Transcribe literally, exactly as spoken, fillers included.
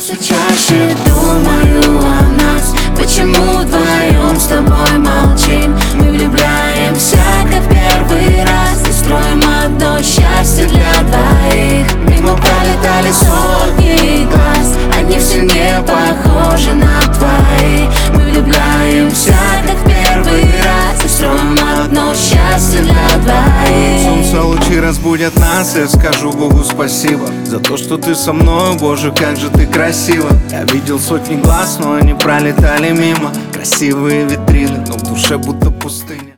Все чаще думаю о нас. Почему вдвоем с тобой молчим? Мы влюбляемся, как первый раз, и строим одно счастье для двоих. Мимо пролетали сотни глаз, они все не похожи на твои. Мы влюбляемся, как первый раз, и строим одно счастье для двоих. Солнце лучи разбудят нас, я скажу Богу спасибо за то, что ты со мной, Боже, как же ты красива. Я видел сотни глаз, но они пролетали мимо. Красивые витрины, но в душе будто пустыня.